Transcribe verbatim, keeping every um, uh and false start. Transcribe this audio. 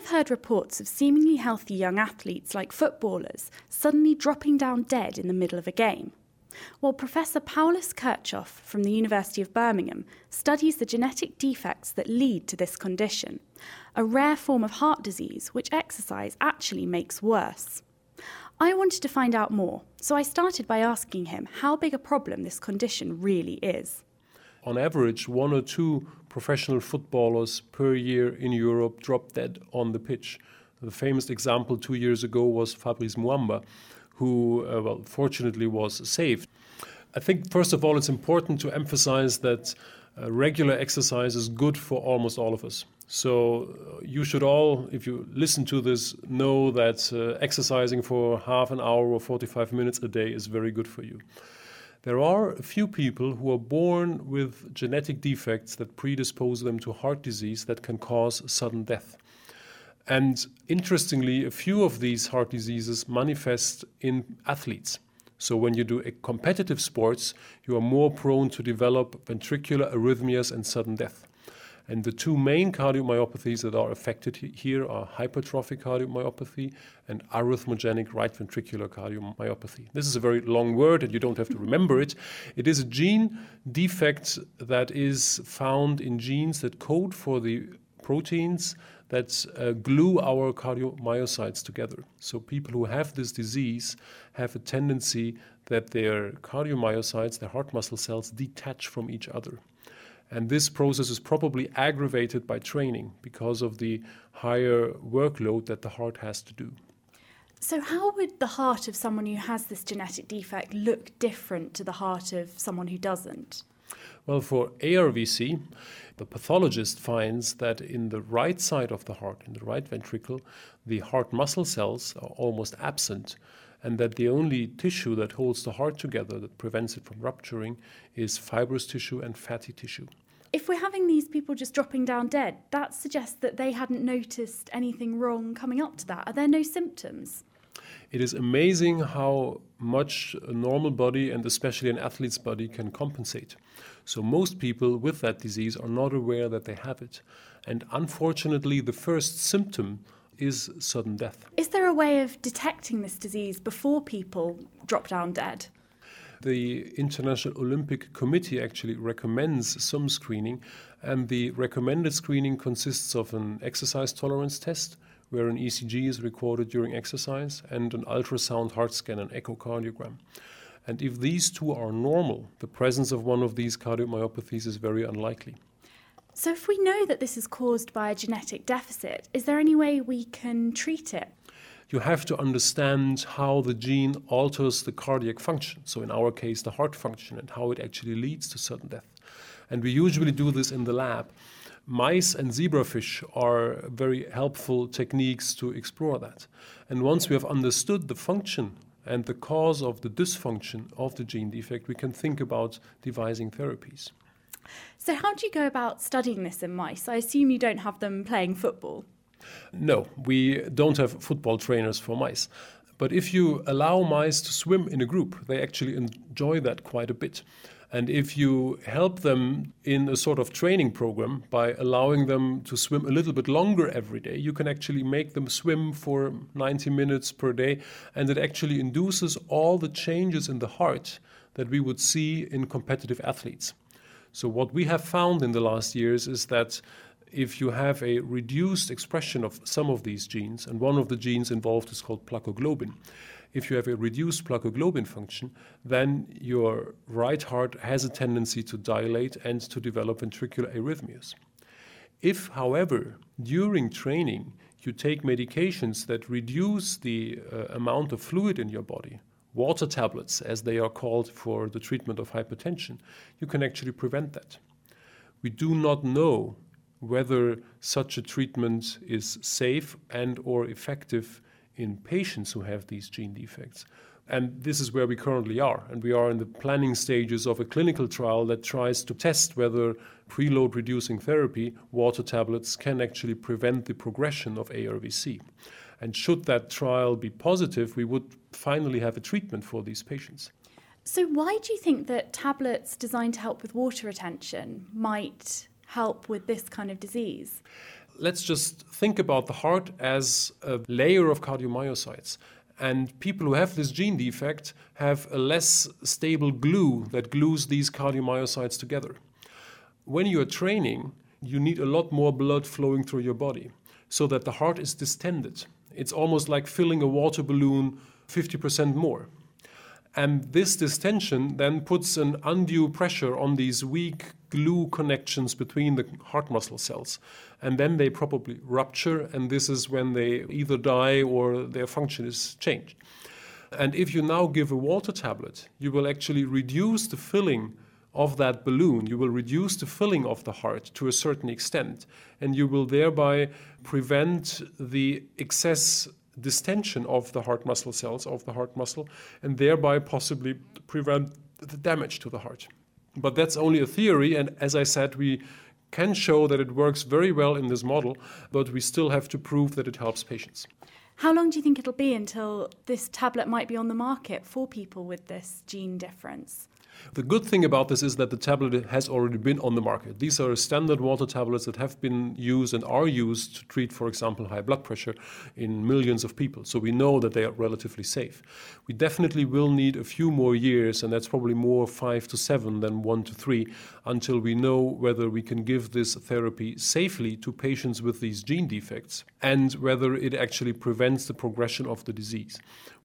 heard reports of seemingly healthy young athletes like footballers suddenly dropping down dead in the middle of a game. Well, Professor Paulus Kirchhoff from the University of Birmingham studies the genetic defects that lead to this condition, a rare form of heart disease which exercise actually makes worse. I wanted to find out more, so I started by asking him how big a problem this condition really is. On average, one or two professional footballers per year in Europe drop dead on the pitch. The famous example two years ago was Fabrice Muamba, who, uh, well, fortunately was saved. I think, first of all, it's important to emphasize that uh, regular exercise is good for almost all of us. So uh, you should all, if you listen to this, know that uh, exercising for half an hour or forty-five minutes a day is very good for you. There are a few people who are born with genetic defects that predispose them to heart disease that can cause sudden death. And interestingly, a few of these heart diseases manifest in athletes. So when you do a competitive sports, you are more prone to develop ventricular arrhythmias and sudden death. And the two main cardiomyopathies that are affected here are hypertrophic cardiomyopathy and arrhythmogenic right ventricular cardiomyopathy. This is a very long word and you don't have to remember it. It is a gene defect that is found in genes that code for the proteins that uh, glue our cardiomyocytes together. So people who have this disease have a tendency that their cardiomyocytes, their heart muscle cells, detach from each other. And this process is probably aggravated by training because of the higher workload that the heart has to do. So how would the heart of someone who has this genetic defect look different to the heart of someone who doesn't? Well, for A R V C, the pathologist finds that in the right side of the heart, in the right ventricle, the heart muscle cells are almost absent, and that the only tissue that holds the heart together, that prevents it from rupturing, is fibrous tissue and fatty tissue. If we're having these people just dropping down dead, that suggests that they hadn't noticed anything wrong coming up to that. Are there no symptoms? It is amazing how much a normal body, and especially an athlete's body, can compensate. So most people with that disease are not aware that they have it. And unfortunately, the first symptom is sudden death. Is there a way of detecting this disease before people drop down dead? The International Olympic Committee actually recommends some screening, and the recommended screening consists of an exercise tolerance test, where an E C G is recorded during exercise, and an ultrasound heart scan, an echocardiogram. And if these two are normal, the presence of one of these cardiomyopathies is very unlikely. So if we know that this is caused by a genetic deficit, is there any way we can treat it? You have to understand how the gene alters the cardiac function, so in our case the heart function, and how it actually leads to sudden death. And we usually do this in the lab. Mice and zebrafish are very helpful techniques to explore that. And once we have understood the function and the cause of the dysfunction of the gene defect, we can think about devising therapies. So how do you go about studying this in mice? I assume you don't have them playing football. No, we don't have football trainers for mice. But if you allow mice to swim in a group, they actually enjoy that quite a bit. And if you help them in a sort of training program by allowing them to swim a little bit longer every day, you can actually make them swim for ninety minutes per day. And it actually induces all the changes in the heart that we would see in competitive athletes. So what we have found in the last years is that if you have a reduced expression of some of these genes, and one of the genes involved is called plakoglobin, if you have a reduced plakoglobin function, then your right heart has a tendency to dilate and to develop ventricular arrhythmias. If, however, during training you take medications that reduce the uh, amount of fluid in your body, water tablets as they are called for the treatment of hypertension, you can actually prevent that. We do not know whether such a treatment is safe and or effective in patients who have these gene defects. And this is where we currently are. And we are in the planning stages of a clinical trial that tries to test whether preload reducing therapy, water tablets, can actually prevent the progression of A R V C. And should that trial be positive, we would finally have a treatment for these patients. So why do you think that tablets designed to help with water retention might help with this kind of disease? let's just think about the heart as a layer of cardiomyocytes. And people who have this gene defect have a less stable glue that glues these cardiomyocytes together. When you are training, you need a lot more blood flowing through your body so that the heart is distended. It's almost like filling a water balloon fifty percent more. And this distension then puts an undue pressure on these weak glue connections between the heart muscle cells. And then they probably rupture, and this is when they either die or their function is changed. And if you now give a water tablet, you will actually reduce the filling of that balloon. You will reduce the filling of the heart to a certain extent, and you will thereby prevent the excess distension of the heart muscle cells, of the heart muscle, and thereby possibly prevent the damage to the heart. But that's only a theory, and as I said, we can show that it works very well in this model, but we still have to prove that it helps patients. How long do you think it'll be until this tablet might be on the market for people with this gene difference? The good thing about this is that the tablet has already been on the market. These are standard water tablets that have been used and are used to treat, for example, high blood pressure in millions of people. So we know that they are relatively safe. We definitely will need a few more years, and that's probably more five to seven than one to three, until we know whether we can give this therapy safely to patients with these gene defects and whether it actually prevents the progression of the disease.